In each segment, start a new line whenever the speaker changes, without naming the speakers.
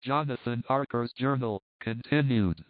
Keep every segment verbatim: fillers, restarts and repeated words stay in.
Jonathan Harker's journal, continued.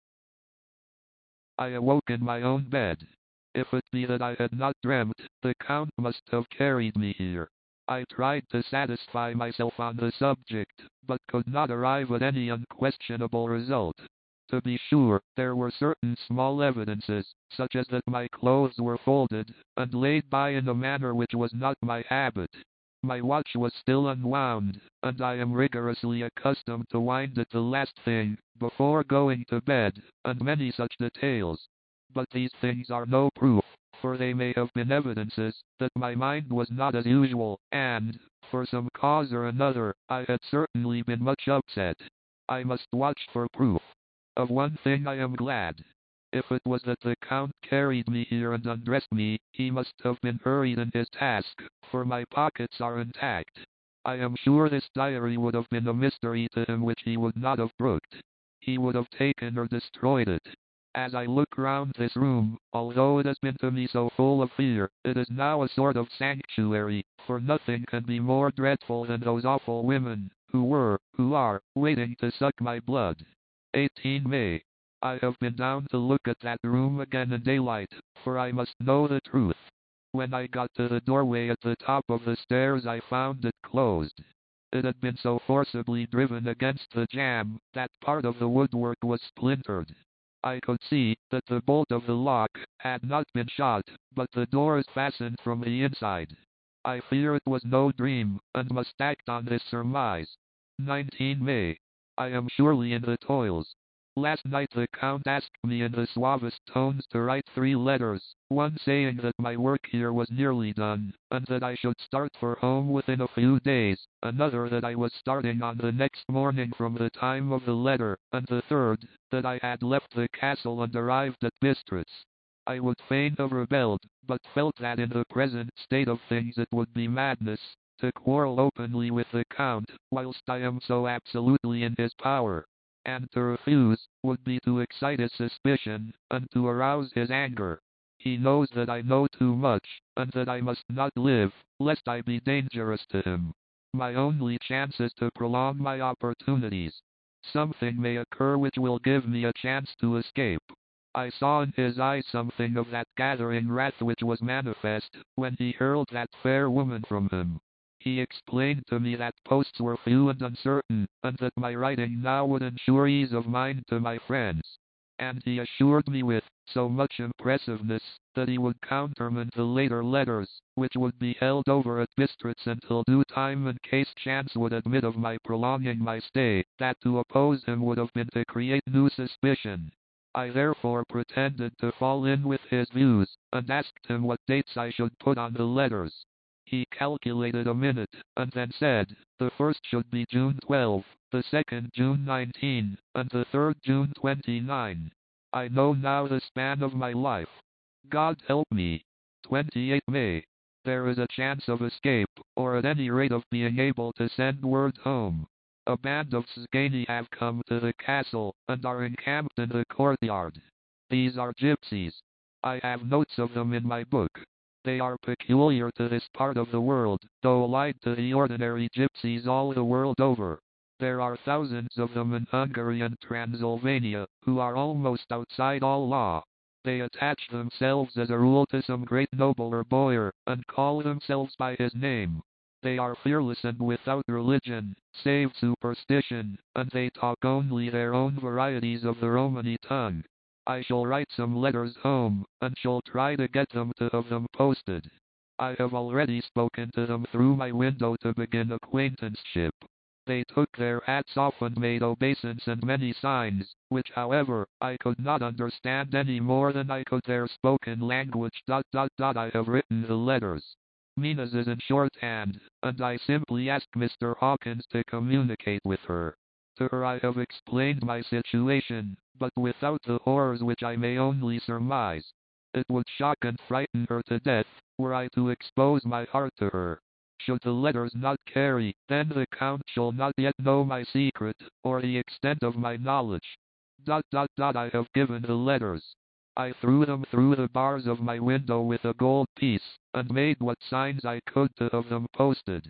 I awoke in my own bed. If it be that I had not dreamt, the Count must have carried me here. I tried to satisfy myself on the subject, but could not arrive at any unquestionable result. To be sure, there were certain small evidences, such as that my clothes were folded, and laid by in a manner which was not my habit. My watch was still unwound, and I am rigorously accustomed to wind it the last thing, before going to bed, and many such details. But these things are no proof, for they may have been evidences, that my mind was not as usual, and, for some cause or another, I had certainly been much upset. I must watch for proof. Of one thing I am glad. If it was that the Count carried me here and undressed me, he must have been hurried in his task, for my pockets are intact. I am sure this diary would have been a mystery to him which he would not have brooked. He would have taken or destroyed it. As I look round this room, although it has been to me so full of fear, it is now a sort of sanctuary, for nothing can be more dreadful than those awful women, who were, who are, waiting to suck my blood. eighteenth May. I have been down to look at that room again in daylight, for I must know the truth. When I got to the doorway at the top of the stairs I found it closed. It had been so forcibly driven against the jamb, that part of the woodwork was splintered. I could see that the bolt of the lock had not been shot, but the door is fastened from the inside. I fear it was no dream, and must act on this surmise. nineteenth May. I am surely in the toils. Last night the Count asked me in the suavest tones to write three letters, one saying that my work here was nearly done, and that I should start for home within a few days, another that I was starting on the next morning from the time of the letter, and the third, that I had left the castle and arrived at Bistritz. I would fain have rebelled, but felt that in the present state of things it would be madness to quarrel openly with the Count, whilst I am so absolutely in his power. And to refuse, would be to excite his suspicion, and to arouse his anger. He knows that I know too much, and that I must not live, lest I be dangerous to him. My only chance is to prolong my opportunities. Something may occur which will give me a chance to escape. I saw in his eyes something of that gathering wrath which was manifest, when he hurled that fair woman from him. He explained to me that posts were few and uncertain, and that my writing now would ensure ease of mind to my friends. And he assured me with so much impressiveness that he would countermand the later letters, which would be held over at Bistritz until due time in case chance would admit of my prolonging my stay, that to oppose him would have been to create new suspicion. I therefore pretended to fall in with his views, and asked him what dates I should put on the letters. He calculated a minute, and then said, the first should be June twelfth, the second June nineteenth, and the third June twenty-ninth. I know now the span of my life. God help me. twenty-eighth May. There is a chance of escape, or at any rate of being able to send word home. A band of Szgany have come to the castle, and are encamped in the courtyard. These are gypsies. I have notes of them in my book. They are peculiar to this part of the world, though allied to the ordinary gypsies all the world over. There are thousands of them in Hungary and Transylvania, who are almost outside all law. They attach themselves as a rule to some great noble or boyar, and call themselves by his name. They are fearless and without religion, save superstition, and they talk only their own varieties of the Romany tongue. I shall write some letters home, and shall try to get them to have them posted. I have already spoken to them through my window to begin acquaintanceship. They took their hats off and made obeisance and many signs, which however, I could not understand any more than I could their spoken language. Dot dot dot I have written the letters. Mina's is in shorthand, and I simply ask Mister Hawkins to communicate with her. To her I have explained my situation, but without the horrors which I may only surmise. It would shock and frighten her to death, were I to expose my heart to her. Should the letters not carry, then the Count shall not yet know my secret, or the extent of my knowledge. Dot dot dot I have given the letters. I threw them through the bars of my window with a gold piece, and made what signs I could to have them posted.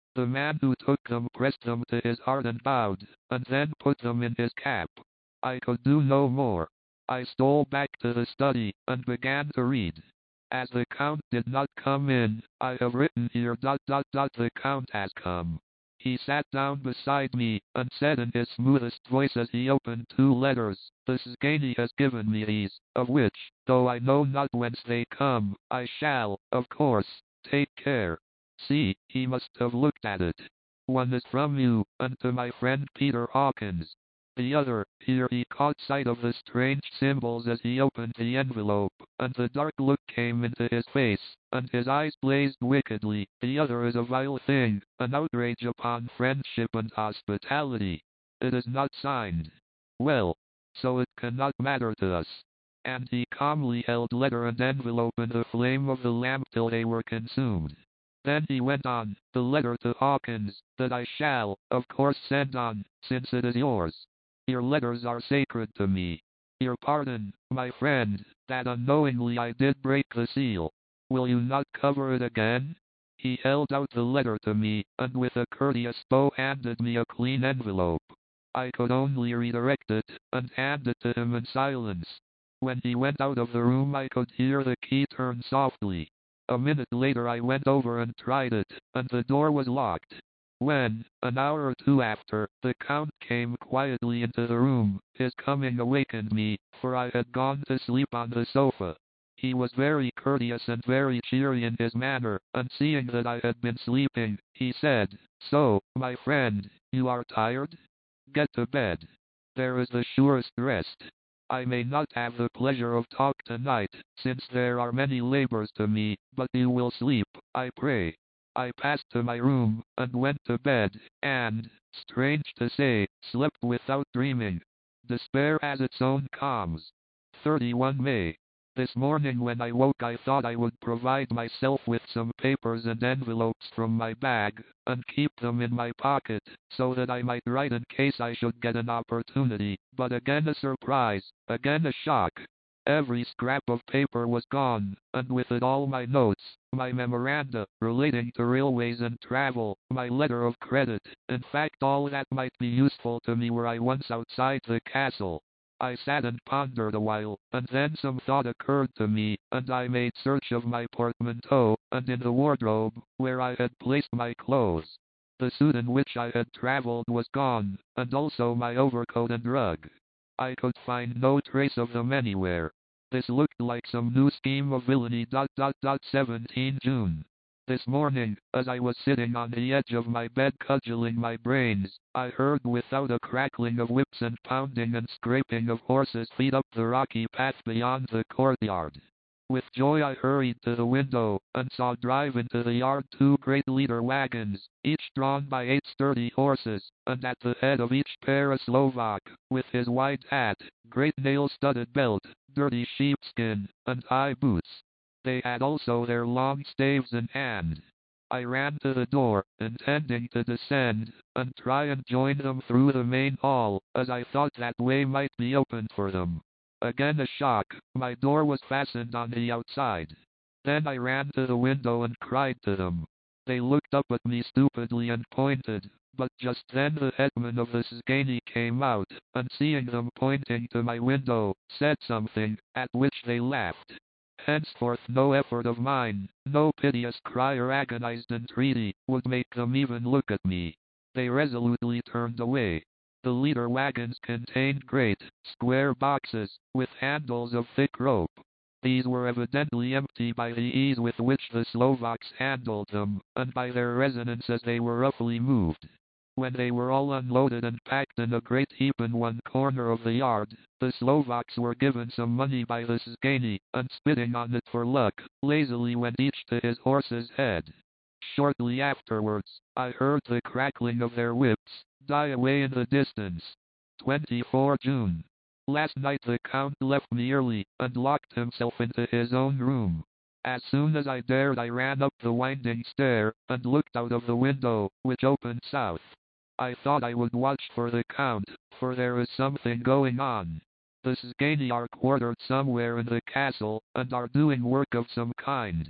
The man who took them pressed them to his heart and bowed, and then put them in his cap. I could do no more. I stole back to the study, and began to read. As the Count did not come in, I have written here dot dot dot the Count has come. He sat down beside me, and said in his smoothest voice as he opened two letters, "The Szgany has given me these, of which, though I know not whence they come, I shall, of course, take care. See, he must have looked at it. One is from you, and to my friend Peter Hawkins. The other," here he caught sight of the strange symbols as he opened the envelope, and the dark look came into his face, and his eyes blazed wickedly, "the other is a vile thing, an outrage upon friendship and hospitality. It is not signed. Well, so it cannot matter to us." And he calmly held letter and envelope in the flame of the lamp till they were consumed. Then he went on, "The letter to Hawkins, that I shall, of course, send on, since it is yours. Your letters are sacred to me. Your pardon, my friend, that unknowingly I did break the seal. Will you not cover it again?" He held out the letter to me, and with a courteous bow handed me a clean envelope. I could only redirect it, and hand it to him in silence. When he went out of the room I could hear the key turn softly. A minute later I went over and tried it, and the door was locked. When, an hour or two after, the Count came quietly into the room, his coming awakened me, for I had gone to sleep on the sofa. He was very courteous and very cheery in his manner, and seeing that I had been sleeping, he said, "So, my friend, you are tired? Get to bed. There is the surest rest. I may not have the pleasure of talk tonight, since there are many labors to me, but you will sleep, I pray." I passed to my room, and went to bed, and, strange to say, slept without dreaming. Despair has its own calms. thirty-first May. This morning when I woke I thought I would provide myself with some papers and envelopes from my bag, and keep them in my pocket, so that I might write in case I should get an opportunity, but again a surprise, again a shock. Every scrap of paper was gone, and with it all my notes, my memoranda, relating to railways and travel, my letter of credit, in fact all that might be useful to me were I once outside the castle. I sat and pondered a while, and then some thought occurred to me, and I made search of my portmanteau, and in the wardrobe, where I had placed my clothes. The suit in which I had travelled was gone, and also my overcoat and rug. I could find no trace of them anywhere. This looked like some new scheme of villainy. Dot dot dot seventeenth June. This morning, as I was sitting on the edge of my bed cudgeling my brains, I heard without a crackling of whips and pounding and scraping of horses' feet up the rocky path beyond the courtyard. With joy I hurried to the window, and saw drive into the yard two great leader wagons, each drawn by eight sturdy horses, and at the head of each pair a Slovak, with his wide hat, great nail-studded belt, dirty sheepskin, and high boots. They had also their long staves in hand. I ran to the door, intending to descend, and try and join them through the main hall, as I thought that way might be opened for them. Again a shock, my door was fastened on the outside. Then I ran to the window and cried to them. They looked up at me stupidly and pointed, but just then the hetman of the Szgany came out, and seeing them pointing to my window, said something, at which they laughed. Henceforth no effort of mine, no piteous cry or agonized entreaty, would make them even look at me. They resolutely turned away. The leader wagons contained great, square boxes, with handles of thick rope. These were evidently empty by the ease with which the Slovaks handled them, and by their resonance as they were roughly moved. When they were all unloaded and packed in a great heap in one corner of the yard, the Slovaks were given some money by the Szgany, and spitting on it for luck, lazily went each to his horse's head. Shortly afterwards, I heard the crackling of their whips die away in the distance. twenty-fourth June. Last night the Count left me early, and locked himself into his own room. As soon as I dared I ran up the winding stair, and looked out of the window, which opened south. I thought I would watch for the Count, for there is something going on. The Szgany are quartered somewhere in the castle, and are doing work of some kind.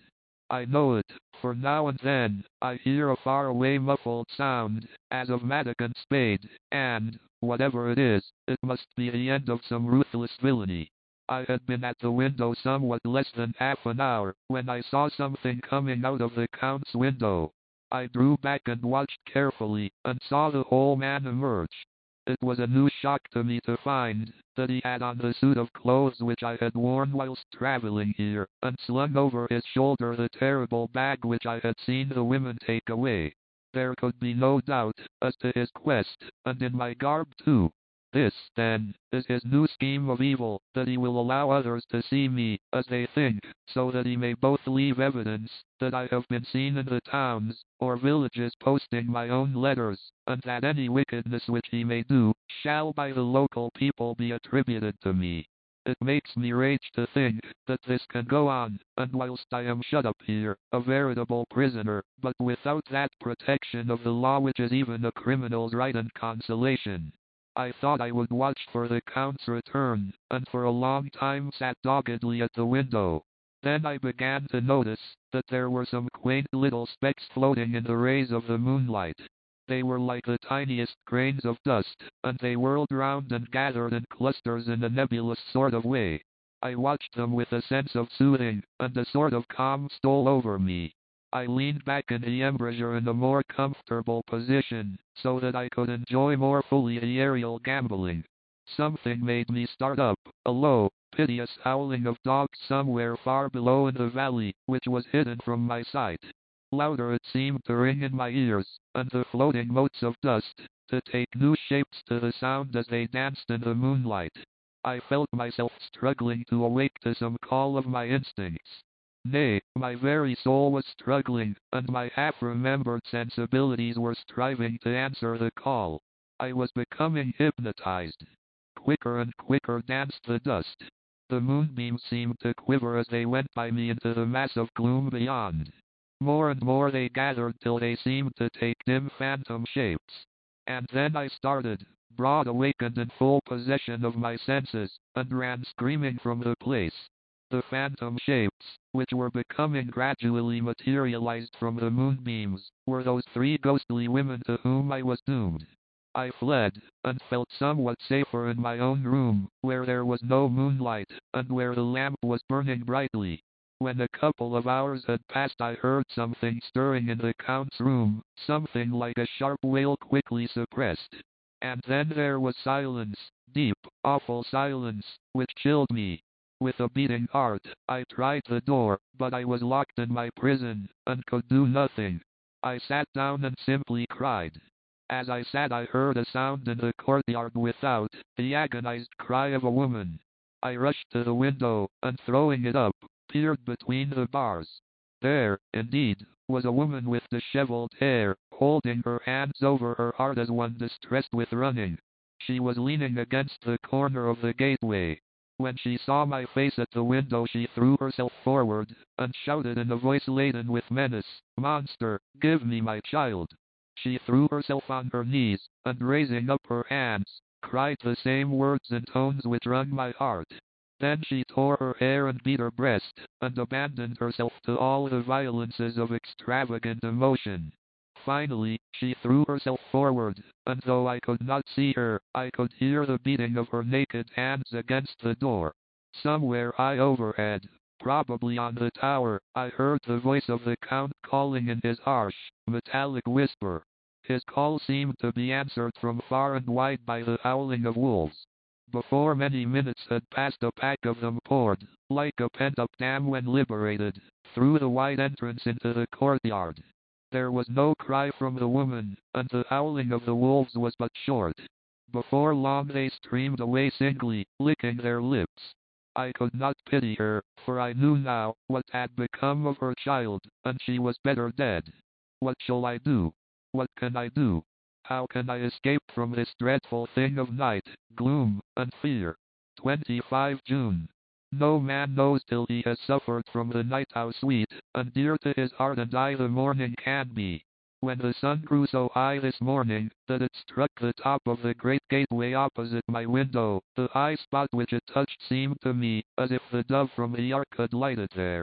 I know it, for now and then, I hear a far-away muffled sound, as of mattock and spade, and, whatever it is, it must be the end of some ruthless villainy. I had been at the window somewhat less than half an hour, when I saw something coming out of the Count's window. I drew back and watched carefully, and saw the whole man emerge. It was a new shock to me to find that he had on the suit of clothes which I had worn whilst travelling here, and slung over his shoulder the terrible bag which I had seen the women take away. There could be no doubt as to his quest, and in my garb too. This, then, is his new scheme of evil, that he will allow others to see me, as they think, so that he may both leave evidence that I have been seen in the towns or villages posting my own letters, and that any wickedness which he may do, shall by the local people be attributed to me. It makes me rage to think that this can go on, and whilst I am shut up here, a veritable prisoner, but without that protection of the law which is even a criminal's right and consolation. I thought I would watch for the Count's return, and for a long time sat doggedly at the window. Then I began to notice that there were some quaint little specks floating in the rays of the moonlight. They were like the tiniest grains of dust, and they whirled round and gathered in clusters in a nebulous sort of way. I watched them with a sense of soothing, and a sort of calm stole over me. I leaned back in the embrasure in a more comfortable position, so that I could enjoy more fully the aerial gambling. Something made me start up, a low, piteous howling of dogs somewhere far below in the valley, which was hidden from my sight. Louder it seemed to ring in my ears, and the floating motes of dust, to take new shapes to the sound as they danced in the moonlight. I felt myself struggling to awake to some call of my instincts. Nay, my very soul was struggling, and my half-remembered sensibilities were striving to answer the call. I was becoming hypnotized. Quicker and quicker danced the dust. The moonbeams seemed to quiver as they went by me into the mass of gloom beyond. More and more they gathered till they seemed to take dim phantom shapes. And then I started, broad awake and in full possession of my senses, and ran screaming from the place. The phantom shapes, which were becoming gradually materialized from the moonbeams, were those three ghostly women to whom I was doomed. I fled, and felt somewhat safer in my own room, where there was no moonlight, and where the lamp was burning brightly. When a couple of hours had passed I heard something stirring in the Count's room, something like a sharp wail quickly suppressed. And then there was silence, deep, awful silence, which chilled me. With a beating heart, I tried the door, but I was locked in my prison, and could do nothing. I sat down and simply cried. As I sat I heard a sound in the courtyard without, the agonized cry of a woman. I rushed to the window, and throwing it up, peered between the bars. There, indeed, was a woman with disheveled hair, holding her hands over her heart as one distressed with running. She was leaning against the corner of the gateway. When she saw my face at the window she threw herself forward, and shouted in a voice laden with menace, "Monster, give me my child!" She threw herself on her knees, and raising up her hands, cried the same words in tones which wrung my heart. Then she tore her hair and beat her breast, and abandoned herself to all the violences of extravagant emotion. Finally, she threw herself forward, and though I could not see her, I could hear the beating of her naked hands against the door. Somewhere high overhead, probably on the tower, I heard the voice of the Count calling in his harsh, metallic whisper. His call seemed to be answered from far and wide by the howling of wolves. Before many minutes had passed a pack of them poured, like a pent-up dam when liberated, through the wide entrance into the courtyard. There was no cry from the woman, and the howling of the wolves was but short. Before long they streamed away singly, licking their lips. I could not pity her, for I knew now what had become of her child, and she was better dead. What shall I do? What can I do? How can I escape from this dreadful thing of night, gloom, and fear? twenty-fifth June. No man knows till he has suffered from the night how sweet, and dear to his heart and eye the morning can be. When the sun grew so high this morning, that it struck the top of the great gateway opposite my window, the high spot which it touched seemed to me, as if the dove from the ark had lighted there.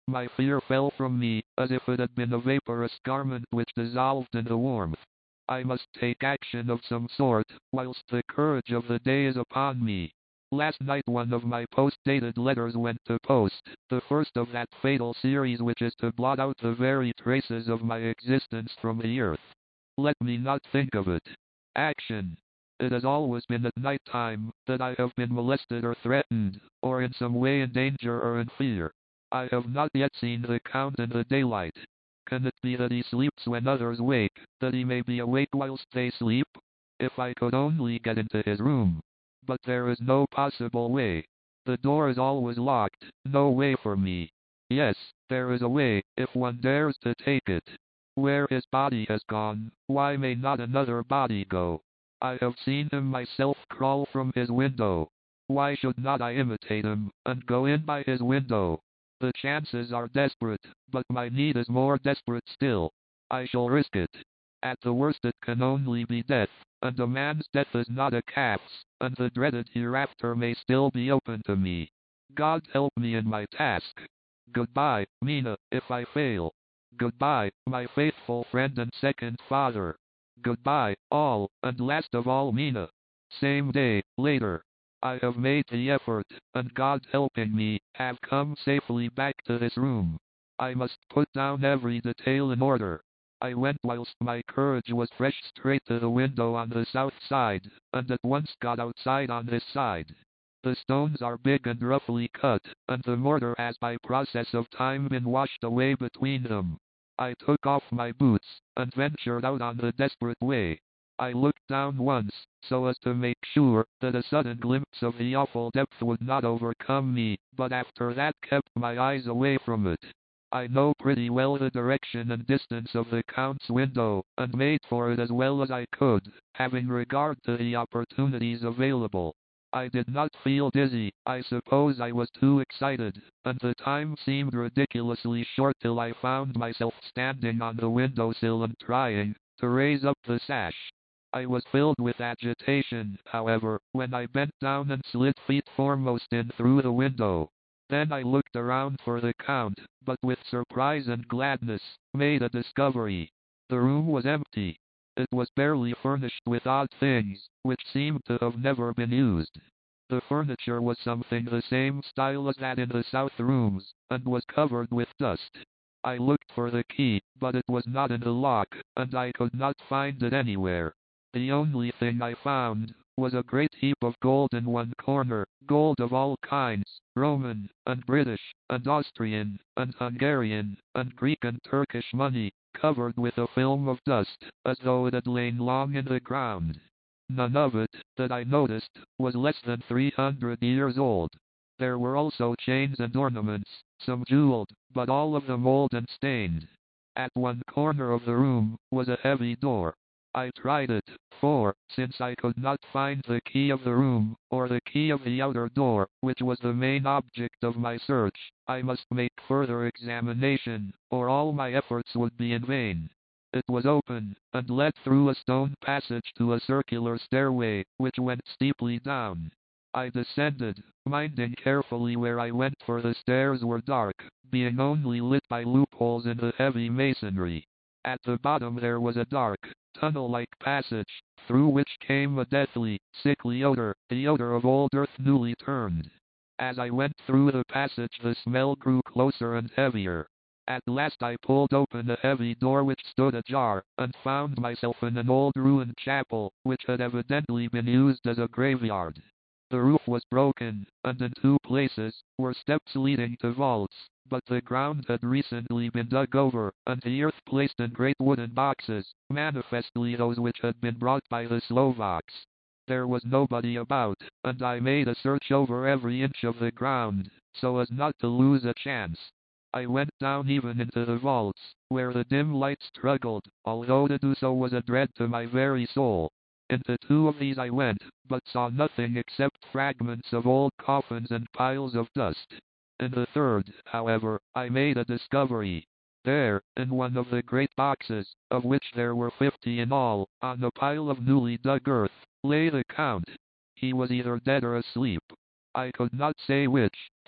My fear fell from me, as if it had been a vaporous garment which dissolved in the warmth. I must take action of some sort, whilst the courage of the day is upon me. Last night one of my post-dated letters went to post, the first of that fatal series which is to blot out the very traces of my existence from the earth. Let me not think of it. Action. It has always been at night time that I have been molested or threatened, or in some way in danger or in fear. I have not yet seen the Count in the daylight. Can it be that he sleeps when others wake, that he may be awake whilst they sleep? If I could only get into his room. But there is no possible way. The door is always locked, no way for me. Yes, there is a way, if one dares to take it. Where his body has gone, why may not another body go? I have seen him myself crawl from his window. Why should not I imitate him, and go in by his window? The chances are desperate, but my need is more desperate still. I shall risk it. At the worst it can only be death, and a man's death is not a calf's, and the dreaded hereafter may still be open to me. God help me in my task. Goodbye, Mina, if I fail. Goodbye, my faithful friend and second father. Goodbye, all, and last of all Mina. Same day, later. I have made the effort, and God helping me, have come safely back to this room. I must put down every detail in order. I went whilst my courage was fresh straight to the window on the south side, and at once got outside on this side. The stones are big and roughly cut, and the mortar has by process of time been washed away between them. I took off my boots, and ventured out on the desperate way. I looked down once, so as to make sure that a sudden glimpse of the awful depth would not overcome me, but after that kept my eyes away from it. I know pretty well the direction and distance of the Count's window, and made for it as well as I could, having regard to the opportunities available. I did not feel dizzy, I suppose I was too excited, and the time seemed ridiculously short till I found myself standing on the windowsill and trying to raise up the sash. I was filled with agitation, however, when I bent down and slid feet foremost in through the window. Then I looked around for the Count, but with surprise and gladness, made a discovery. The room was empty. It was barely furnished with odd things, which seemed to have never been used. The furniture was something the same style as that in the south rooms, and was covered with dust. I looked for the key, but it was not in the lock, and I could not find it anywhere. The only thing I found was a great heap of gold in one corner, gold of all kinds, Roman, and British, and Austrian, and Hungarian, and Greek and Turkish money, covered with a film of dust, as though it had lain long in the ground. None of it, that I noticed, was less than three hundred years old. There were also chains and ornaments, some jeweled, but all of them old and stained. At one corner of the room was a heavy door. I tried it, for, since I could not find the key of the room, or the key of the outer door, which was the main object of my search, I must make further examination, or all my efforts would be in vain. It was open, and led through a stone passage to a circular stairway, which went steeply down. I descended, minding carefully where I went, for the stairs were dark, being only lit by loopholes in the heavy masonry. At the bottom there was a dark, tunnel-like passage, through which came a deathly, sickly odor, the odor of old earth newly turned. As I went through the passage the smell grew closer and heavier. At last I pulled open a heavy door which stood ajar, and found myself in an old ruined chapel, which had evidently been used as a graveyard. The roof was broken, and in two places were steps leading to vaults, but the ground had recently been dug over, and the earth placed in great wooden boxes, manifestly those which had been brought by the Slovaks. There was nobody about, and I made a search over every inch of the ground, so as not to lose a chance. I went down even into the vaults, where the dim light struggled, although to do so was a dread to my very soul. Into two of these I went, but saw nothing except fragments of old coffins and piles of dust. In the third, however, I made a discovery. There, in one of the great boxes, of which there were fifty in all, on a pile of newly dug earth, lay the Count. He was either dead or asleep. I could not say which,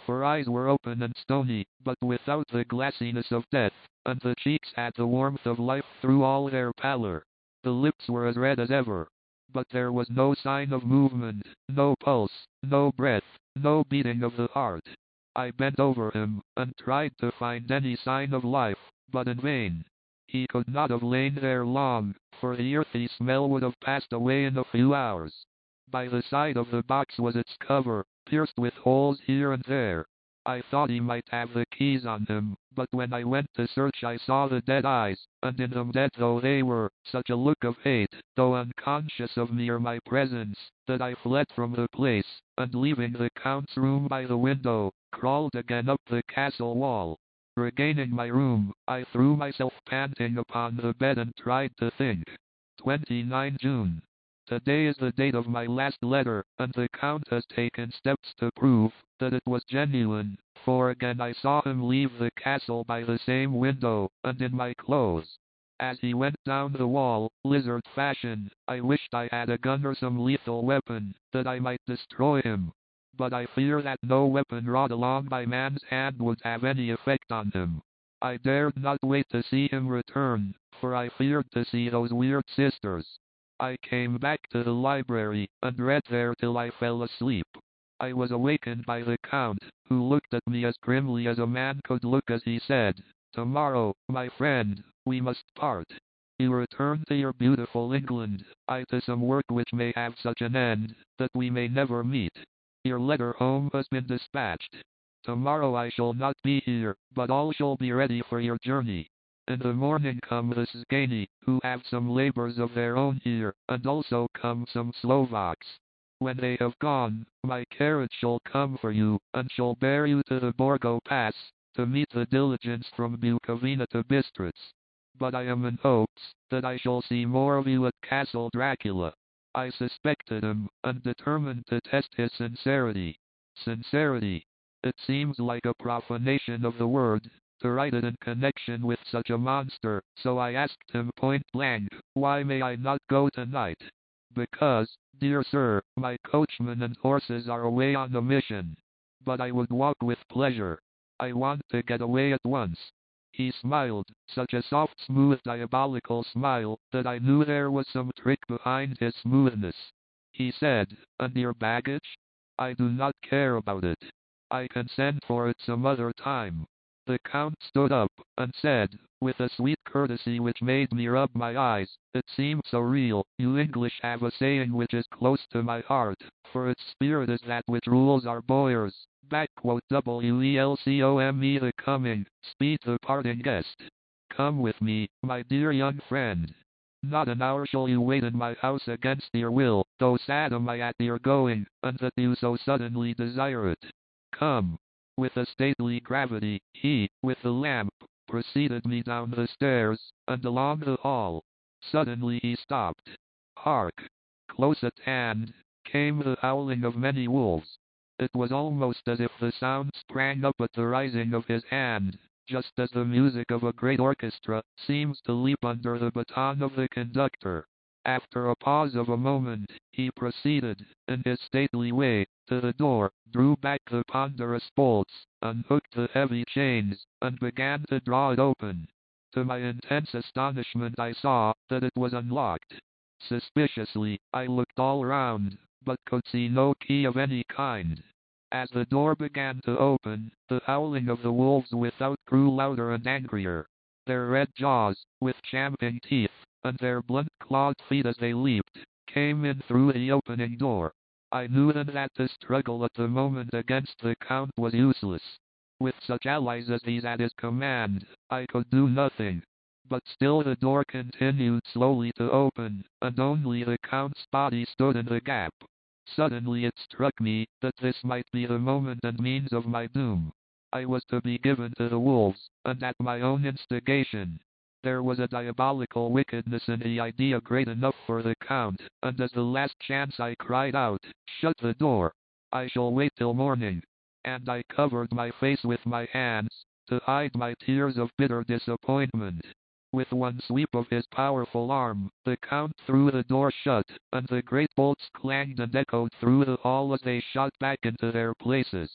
Her eyes were open and stony, but without the glassiness of death, and the cheeks had the warmth of life through all their pallor. The lips were as red as ever, but there was no sign of movement, no pulse, no breath, no beating of the heart. I bent over him, and tried to find any sign of life, but in vain. He could not have lain there long, for the earthy smell would have passed away in a few hours. By the side of the box was its cover, pierced with holes here and there. I thought he might have the keys on him, but when I went to search I saw the dead eyes, and in them, dead though they were, such a look of hate, though unconscious of me or my presence, that I fled from the place, and leaving the Count's room by the window, crawled again up the castle wall. Regaining my room, I threw myself panting upon the bed and tried to think. twenty-ninth June. Today is the date of my last letter, and the Count has taken steps to prove that it was genuine, for again I saw him leave the castle by the same window, and in my clothes. As he went down the wall, lizard fashion, I wished I had a gun or some lethal weapon, that I might destroy him. But I fear that no weapon wrought along by man's hand would have any effect on him. I dared not wait to see him return, for I feared to see those weird sisters. I came back to the library, and read there till I fell asleep. I was awakened by the Count, who looked at me as grimly as a man could look as he said, "Tomorrow, my friend, we must part. You return to your beautiful England, I to some work which may have such an end, that we may never meet. Your letter home has been dispatched. Tomorrow I shall not be here, but all shall be ready for your journey. In the morning come the Szgany, who have some labors of their own here, and also come some Slovaks. When they have gone, my carriage shall come for you, and shall bear you to the Borgo Pass, to meet the diligence from Bukovina to Bistritz. But I am in hopes that I shall see more of you at Castle Dracula." I suspected him, and determined to test his sincerity. Sincerity. It seems like a profanation of the word, to write it in connection with such a monster, so I asked him point blank, "Why may I not go tonight?" "Because, dear sir, my coachman and horses are away on a mission. But I would walk with pleasure. I want to get away at once." He smiled, such a soft, smooth, diabolical smile, that I knew there was some trick behind his smoothness. He said, "And your baggage?" "I do not care about it. I can send for it some other time." The Count stood up, and said, with a sweet courtesy which made me rub my eyes, "It seems so real. You English have a saying which is close to my heart, for its spirit is that which rules our boyars. Backquote Welcome the coming, speed the parting guest. Come with me, my dear young friend. Not an hour shall you wait in my house against your will, though sad am I at your going, and that you so suddenly desire it. Come." With a stately gravity, he, with the lamp, preceded me down the stairs, and along the hall. Suddenly he stopped. Hark! Close at hand, came the howling of many wolves. It was almost as if the sound sprang up at the rising of his hand, just as the music of a great orchestra seems to leap under the baton of the conductor. After a pause of a moment, he proceeded, in his stately way, to the door, drew back the ponderous bolts, unhooked the heavy chains, and began to draw it open. To my intense astonishment I saw that it was unlocked. Suspiciously, I looked all round, but could see no key of any kind. As the door began to open, the howling of the wolves without grew louder and angrier. Their red jaws, with champing teeth, and their blunt clawed feet as they leaped, came in through the opening door. I knew then that the struggle at the moment against the Count was useless. With such allies as these at his command, I could do nothing. But still the door continued slowly to open, and only the Count's body stood in the gap. Suddenly it struck me that this might be the moment and means of my doom. I was to be given to the wolves, and at my own instigation. There was a diabolical wickedness in the idea great enough for the Count, and as the last chance I cried out, "Shut the door! I shall wait till morning." And I covered my face with my hands, to hide my tears of bitter disappointment. With one sweep of his powerful arm, the Count threw the door shut, and the great bolts clanged and echoed through the hall as they shot back into their places.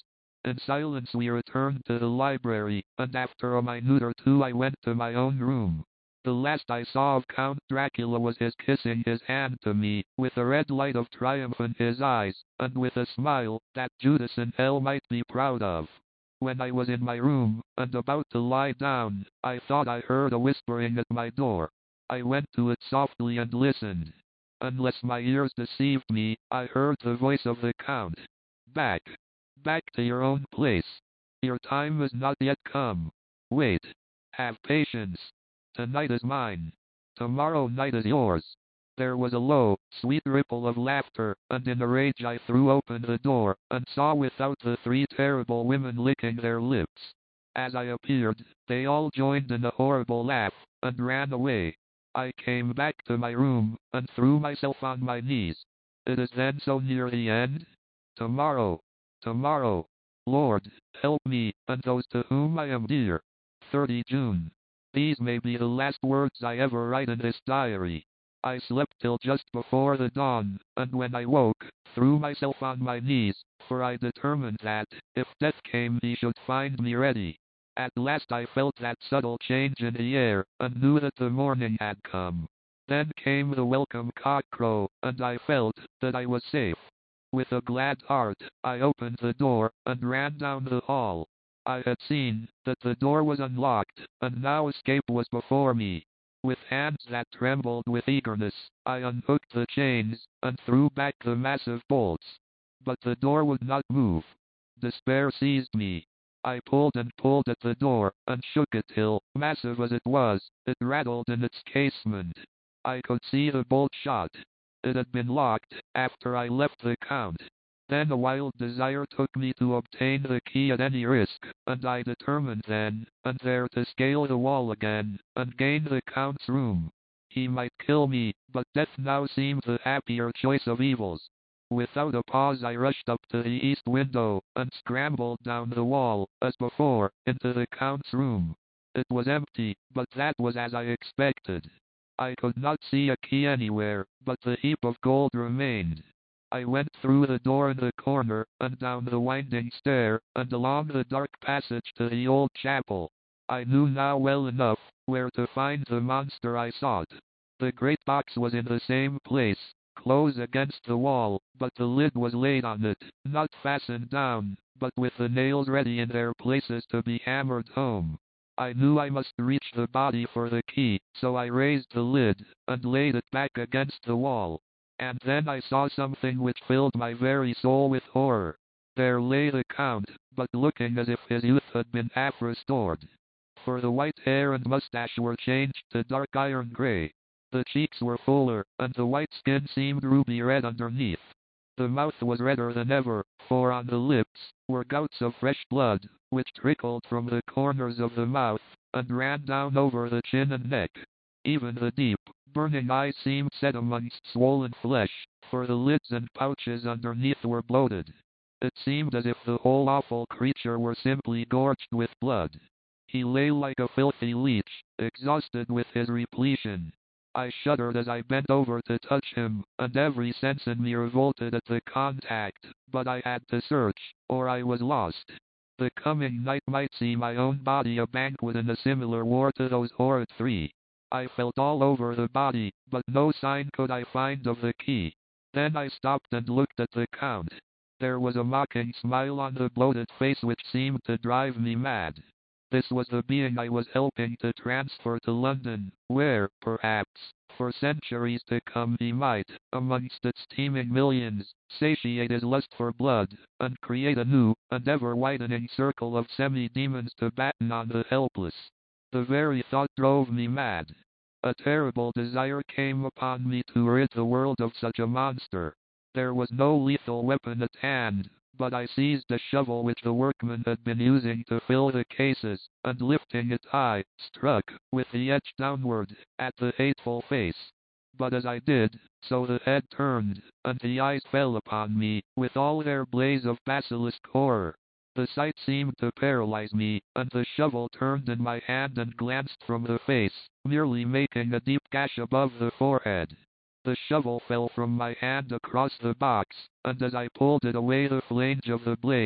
In silence we returned to the library, and after a minute or two I went to my own room. The last I saw of Count Dracula was his kissing his hand to me, with a red light of triumph in his eyes, and with a smile that Judas in hell might be proud of. When I was in my room, and about to lie down, I thought I heard a whispering at my door. I went to it softly and listened. Unless my ears deceived me, I heard the voice of the Count. Back. Back to your own place. Your time is not yet come. Wait. Have patience. Tonight is mine. Tomorrow night is yours. There was a low, sweet ripple of laughter, and in a rage I threw open the door, and saw without the three terrible women licking their lips. As I appeared, they all joined in a horrible laugh, and ran away. I came back to my room, and threw myself on my knees. It is then so near the end? Tomorrow. Tomorrow. Lord, help me, and those to whom I am dear. thirtieth June. These may be the last words I ever write in this diary. I slept till just before the dawn, and when I woke, threw myself on my knees, for I determined that, if death came, he should find me ready. At last I felt that subtle change in the air, and knew that the morning had come. Then came the welcome cock-crow, and I felt that I was safe. With a glad heart, I opened the door, and ran down the hall. I had seen that the door was unlocked, and now escape was before me. With hands that trembled with eagerness, I unhooked the chains, and threw back the massive bolts. But the door would not move. Despair seized me. I pulled and pulled at the door, and shook it till, massive as it was, it rattled in its casement. I could see the bolt shot. It had been locked, after I left the Count. Then a wild desire took me to obtain the key at any risk, and I determined then and there to scale the wall again, and gain the Count's room. He might kill me, but death now seemed the happier choice of evils. Without a pause I rushed up to the east window, and scrambled down the wall, as before, into the Count's room. It was empty, but that was as I expected. I could not see a key anywhere, but the heap of gold remained. I went through the door in the corner, and down the winding stair, and along the dark passage to the old chapel. I knew now well enough where to find the monster I sought. The great box was in the same place, close against the wall, but the lid was laid on it, not fastened down, but with the nails ready in their places to be hammered home. I knew I must reach the body for the key, so I raised the lid, and laid it back against the wall. And then I saw something which filled my very soul with horror. There lay the Count, but looking as if his youth had been half restored. For the white hair and mustache were changed to dark iron gray. The cheeks were fuller, and the white skin seemed ruby red underneath. The mouth was redder than ever, for on the lips were gouts of fresh blood, which trickled from the corners of the mouth, and ran down over the chin and neck. Even the deep, burning eyes seemed set amongst swollen flesh, for the lids and pouches underneath were bloated. It seemed as if the whole awful creature were simply gorged with blood. He lay like a filthy leech, exhausted with his repletion. I shuddered as I bent over to touch him, and every sense in me revolted at the contact, but I had to search, or I was lost. The coming night might see my own body a banquet in a similar war to those horrid three. I felt all over the body, but no sign could I find of the key. Then I stopped and looked at the Count. There was a mocking smile on the bloated face which seemed to drive me mad. This was the being I was helping to transfer to London, where, perhaps, for centuries to come he might, amongst its teeming millions, satiate his lust for blood, and create a new, and ever-widening circle of semi-demons to batten on the helpless. The very thought drove me mad. A terrible desire came upon me to rid the world of such a monster. There was no lethal weapon at hand, but I seized a shovel which the workmen had been using to fill the cases, and lifting it high, struck, with the edge downward, at the hateful face. But as I did, so the head turned, and the eyes fell upon me, with all their blaze of basilisk horror. The sight seemed to paralyze me, and the shovel turned in my hand and glanced from the face, merely making a deep gash above the forehead. The shovel fell from my hand across the box, and as I pulled it away the flange of the blade,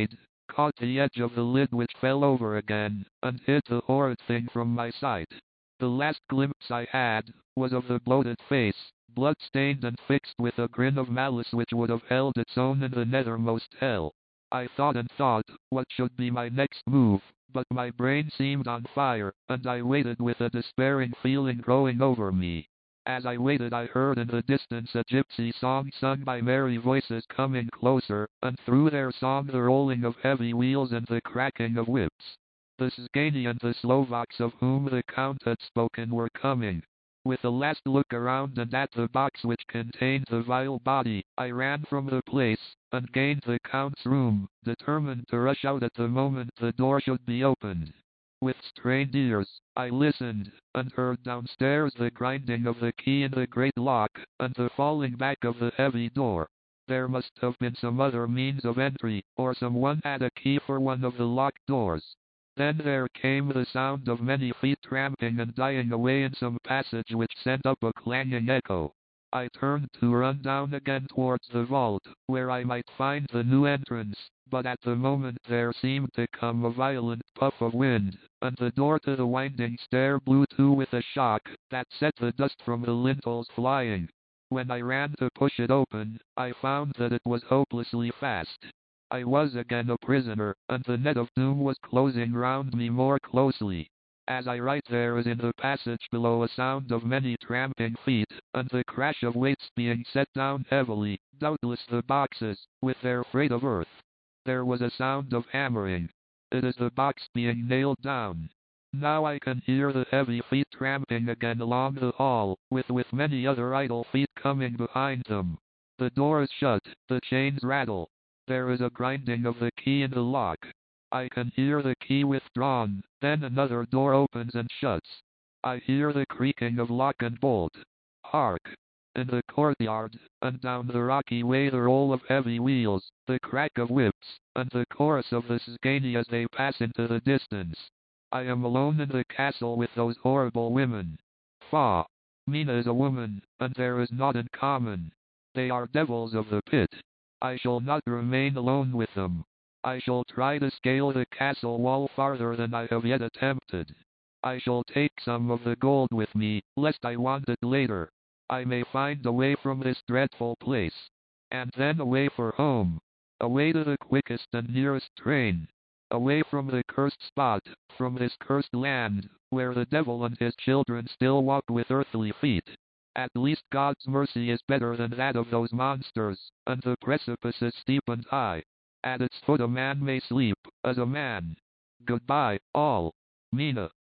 caught the edge of the lid which fell over again, and hid the horrid thing from my sight. The last glimpse I had was of the bloated face, blood-stained and fixed with a grin of malice which would have held its own in the nethermost hell. I thought and thought what should be my next move, but my brain seemed on fire, and I waited with a despairing feeling growing over me. As I waited I heard in the distance a gypsy song sung by merry voices coming closer, and through their song the rolling of heavy wheels and the cracking of whips. The Zgani and the Slovaks of whom the Count had spoken were coming. With a last look around and at the box which contained the vile body, I ran from the place, and gained the Count's room, determined to rush out at the moment the door should be opened. With strained ears, I listened, and heard downstairs the grinding of the key in the great lock, and the falling back of the heavy door. There must have been some other means of entry, or someone had a key for one of the locked doors. Then there came the sound of many feet tramping and dying away in some passage which sent up a clanging echo. I turned to run down again towards the vault, where I might find the new entrance, but at the moment there seemed to come a violent puff of wind, and the door to the winding stair blew to with a shock that set the dust from the lintels flying. When I ran to push it open, I found that it was hopelessly fast. I was again a prisoner, and the net of doom was closing round me more closely. As I write there is in the passage below a sound of many tramping feet, and the crash of weights being set down heavily, doubtless the boxes, with their freight of earth. There was a sound of hammering. It is the box being nailed down. Now I can hear the heavy feet tramping again along the hall, with, with many other idle feet coming behind them. The door is shut, the chains rattle. There is a grinding of the key in the lock. I can hear the key withdrawn, then another door opens and shuts. I hear the creaking of lock and bolt. Hark! In the courtyard, and down the rocky way the roll of heavy wheels, the crack of whips, and the chorus of the Zgani as they pass into the distance. I am alone in the castle with those horrible women. Faugh! Mina is a woman, and there is naught in common. They are devils of the pit. I shall not remain alone with them. I shall try to scale the castle wall farther than I have yet attempted. I shall take some of the gold with me, lest I want it later. I may find a way from this dreadful place. And then away for home. Away to the quickest and nearest train. Away from the cursed spot, from this cursed land, where the devil and his children still walk with earthly feet. At least God's mercy is better than that of those monsters, and the precipice is steep and high. At its foot a man may sleep, as a man. Goodbye, all. Mina.